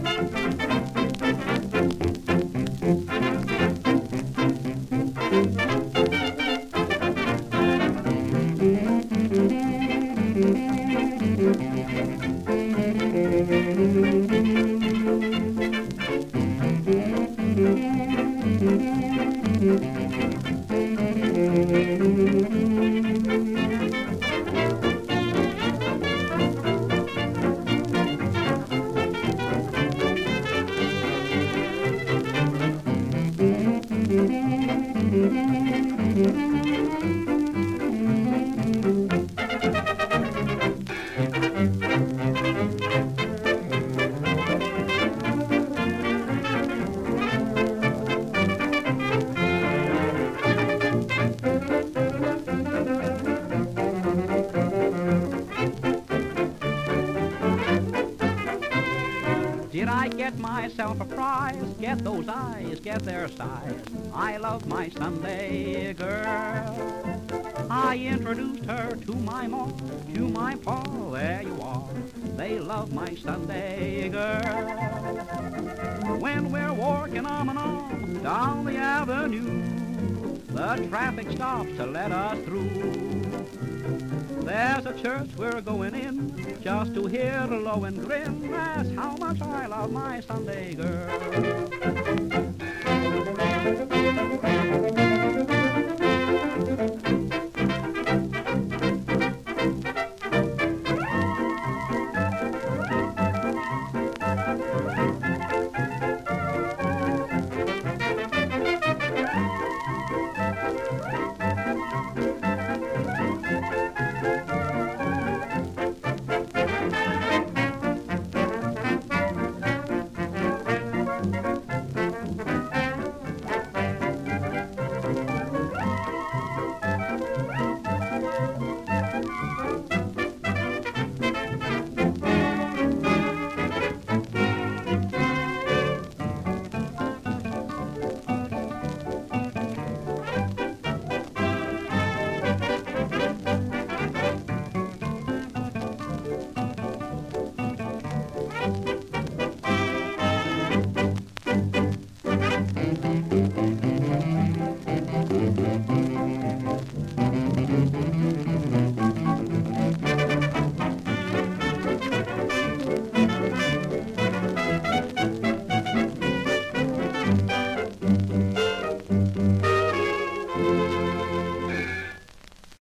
Did I get myself a prize? Get those eyes, get their size. I love my Sunday girl. I introduced her to my ma, to my pa. There you are. They love my Sunday girl. When we're walking arm in arm down the avenue, the traffic stops to let us through. There's a church we're going in just to hear the low and grin. That's how much I love my Sunday girl.